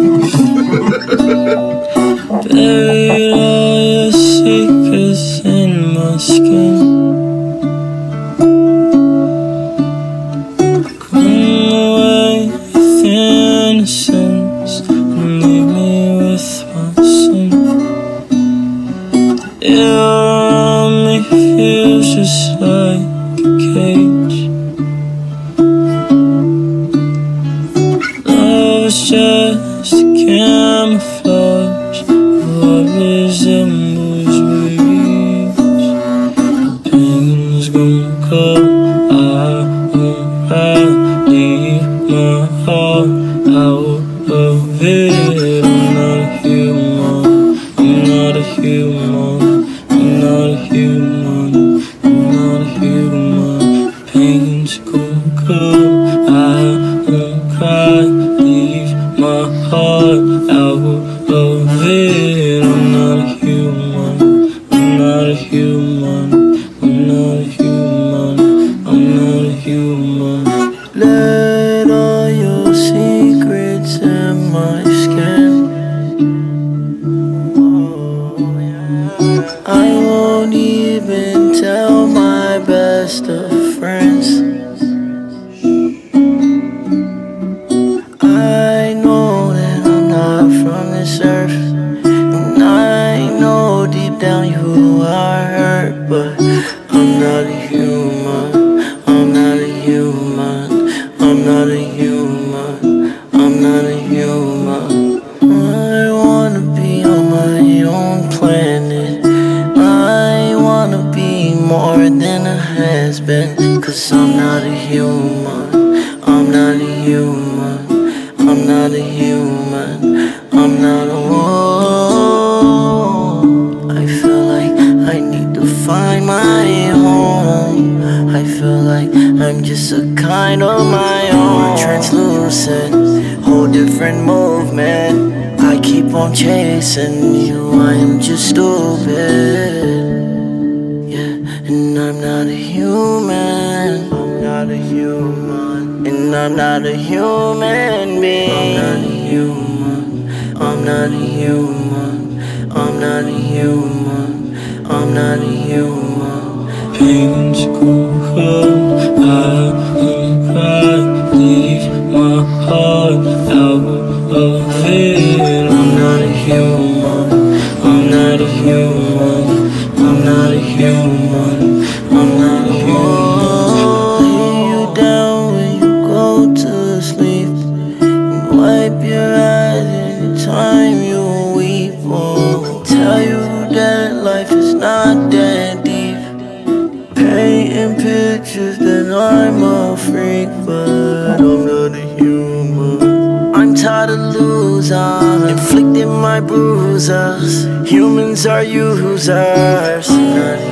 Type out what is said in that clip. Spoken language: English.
Buried all your secrets in my skin. Come away with innocence and leave me with my sin. You around me feels just like a cage. Love is just a camouflage. What resembles weeds. Pain's gonna come. I won't leave my heart out of it. I'm not a human. I'm not a human. I'm not a human. I'm not a human. Pain's gonna come. I won't cry. Leave my heart out of it. I'm not a human. I'm not a human. I'm not a human. I'm not a human. Let all your secrets in my skin. I won't even tell my best of friends. I know that I'm not from this earth, and I know deep down you are hurt, but I'm not a human. I'm not a human. I'm not a human. I'm not a human. I wanna be on my own planet. I wanna be more than a has-been, 'cause I'm not a human. I'm not a human. I'm not a human. I'm not a woman. I feel like I need to find my home. I feel like I'm just a kind of my own. Translucent, whole different movement. I keep on chasing you, I am just stupid. Yeah, and I'm not a human. I'm not a human. And I'm not a human being. I'm not a human. I'm not a human. I'm not a human. I'm not a human. Pain's gonna come. I won't cry. Leave my heart out of it. I'm not a human. I'm not a human. I'm not a human. I'm not a human. Lay you down when you go to sleep, and wipe your eyes anytime you weep. Oh, tell you that life is not that deep. Painting pictures that I'm a freak, but I'm not a human. I'm tired of losing, inflicting my bruises. Humans are users. I'm not